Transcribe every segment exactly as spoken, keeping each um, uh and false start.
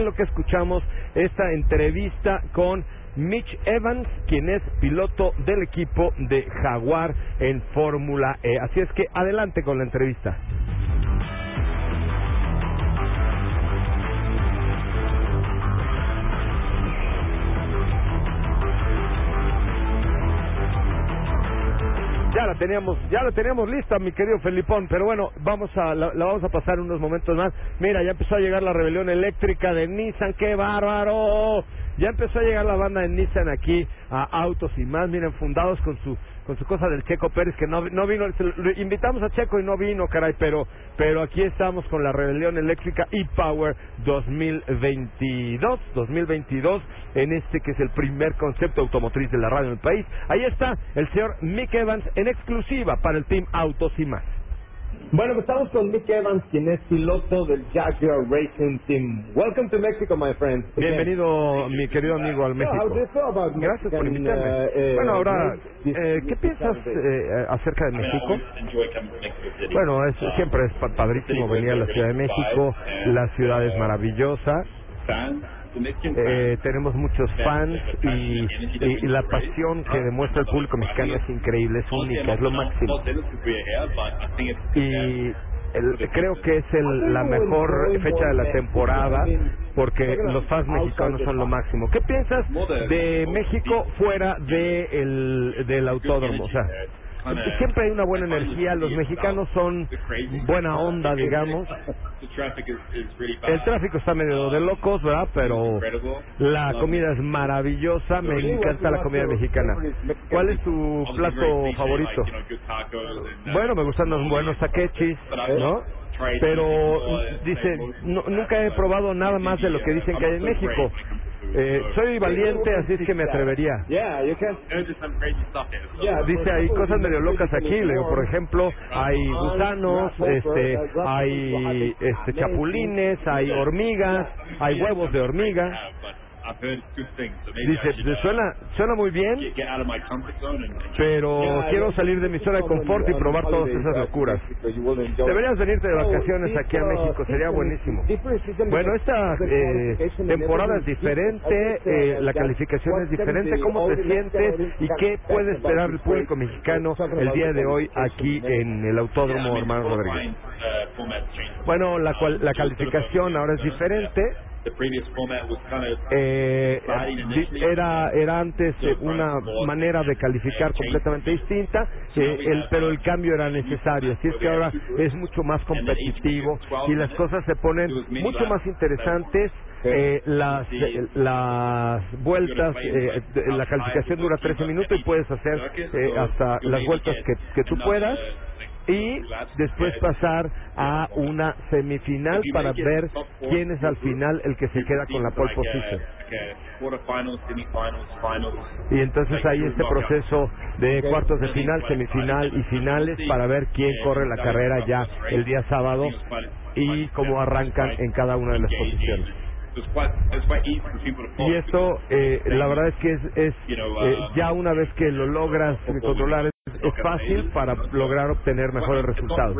Lo que escuchamos, esta entrevista con Mitch Evans, quien es piloto del equipo de Jaguar en Fórmula E. Así es que adelante con la entrevista. Ya la teníamos, ya la teníamos lista, mi querido Felipón, pero bueno, vamos a la, la vamos a pasar unos momentos más. Mira, ya empezó a llegar la rebelión eléctrica de Nissan, ¡qué bárbaro! Ya empezó a llegar la banda de Nissan aquí a Autos y Más, miren, fundados con su con su cosa del Checo Pérez, que no, no vino, lo invitamos a Checo y no vino, caray, pero pero aquí estamos con la rebelión eléctrica e-Power dos mil veintidós, en este que es el primer concepto automotriz de la radio en el país. Ahí está el señor Mick Evans en exclusiva para el Team Autos y Más. Bueno, pues estamos con Mick Evans, quien es piloto del Jaguar Racing Team. Welcome to Mexico, my friend. Bienvenido, mi querido amigo, al México. Gracias por invitarme. Bueno, ahora, eh, ¿qué piensas eh, acerca de México? Bueno, es, siempre es padrísimo venir a la Ciudad de México. La ciudad es maravillosa. Eh, tenemos muchos fans y, y, y la pasión que demuestra el público mexicano es increíble, es única, es lo máximo. Y el, creo que es el, la mejor fecha de la temporada porque los fans mexicanos son lo máximo. ¿Qué piensas de México fuera de el, del autódromo? O sea, siempre hay una buena energía, los mexicanos son buena onda, digamos. El tráfico está medio de locos, ¿verdad? Pero la comida es maravillosa, me encanta la comida mexicana. ¿Cuál es tu plato favorito? Bueno, me gustan los buenos taquechis, ¿no? Pero dice, no, nunca he probado nada más de lo que dicen que hay en México. Eh, soy valiente, así es que me atrevería. Dice, hay cosas medio locas aquí. Le digo, por ejemplo, hay gusanos, este, hay este, chapulines, hay hormigas, hay huevos de hormiga. Dice, suena, suena muy bien, pero quiero salir de mi zona de confort y probar todas esas locuras. Deberías venirte de vacaciones aquí a México, sería buenísimo. Bueno, esta eh, temporada es diferente, eh, la calificación es diferente. ¿Cómo te sientes y qué puede esperar el público mexicano el día de hoy aquí en el Autódromo Hermano Rodríguez? Bueno, la, cual, la calificación ahora es diferente. Eh, era era antes una manera de calificar completamente distinta, eh, el, pero el cambio era necesario, así es que ahora es mucho más competitivo y las cosas se ponen mucho más interesantes. Eh, las las vueltas, eh, la calificación dura trece minutos y puedes hacer eh, hasta las vueltas que, que tú puedas y después pasar a una semifinal para ver quién es al final el que se queda con la pole position. Y entonces hay este proceso de cuartos de final, semifinal y finales para ver quién corre la carrera ya el día sábado y cómo arrancan en cada una de las posiciones. Y esto, eh, la verdad es que es, es eh, ya una vez que lo logras controlar, es, es fácil para lograr obtener mejores resultados.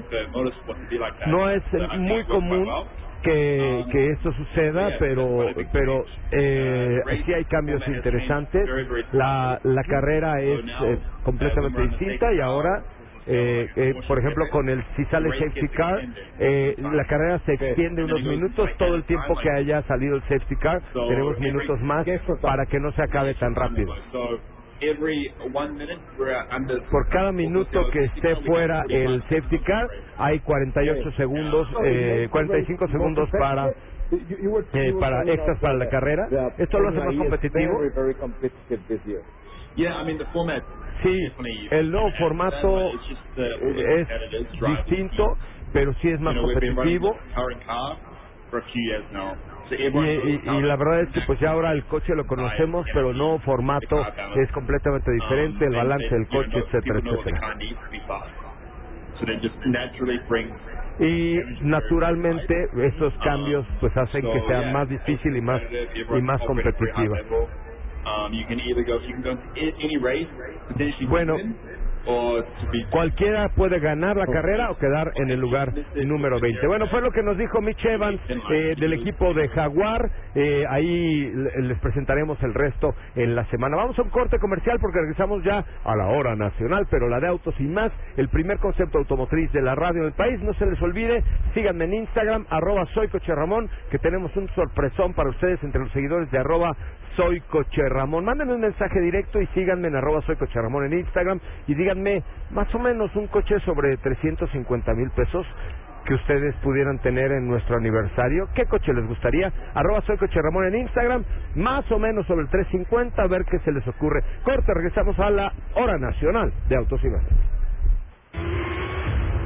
No es muy común que, que esto suceda, pero pero eh, sí hay cambios interesantes. La, la carrera es eh, completamente distinta y ahora Eh, eh, por ejemplo, con el si sale safety car, eh, la carrera se extiende unos minutos. Todo el tiempo que haya salido el safety car, tenemos minutos más para que no se acabe tan rápido. Por cada minuto que esté fuera el safety car, hay cuarenta y ocho segundos, eh, cuarenta y cinco segundos para eh, para extras para la carrera. Esto lo hace más competitivo. Sí, el nuevo formato es distinto, pero sí es más competitivo. Y, y, y la verdad es que pues ya ahora el coche lo conocemos, pero el nuevo formato es completamente diferente, el balance del coche, etcétera, etcétera. Y naturalmente estos cambios pues hacen que sea más difícil y más y más competitiva. Bueno, Cualquiera puede ganar la carrera o quedar en el lugar número veinte. Bueno, fue lo que nos dijo Mitch Evans eh, del equipo de Jaguar. Eh, ahí les presentaremos el resto en la semana. Vamos a un corte comercial porque regresamos ya a la hora nacional, pero la de autos y más, el primer concepto automotriz de la radio del país. No se les olvide, síganme en Instagram, arroba soy Coche Ramón, que tenemos un sorpresón para ustedes entre los seguidores de arroba Soy Coche Ramón. Mándenme un mensaje directo y síganme en arroba Soy Coche Ramón en Instagram y díganme más o menos un coche sobre trescientos cincuenta mil pesos que ustedes pudieran tener en nuestro aniversario. ¿Qué coche les gustaría? Arroba Soy Coche Ramón en Instagram, más o menos sobre el trescientos cincuenta, a ver qué se les ocurre. Corte, regresamos a la hora nacional de Autos y Más.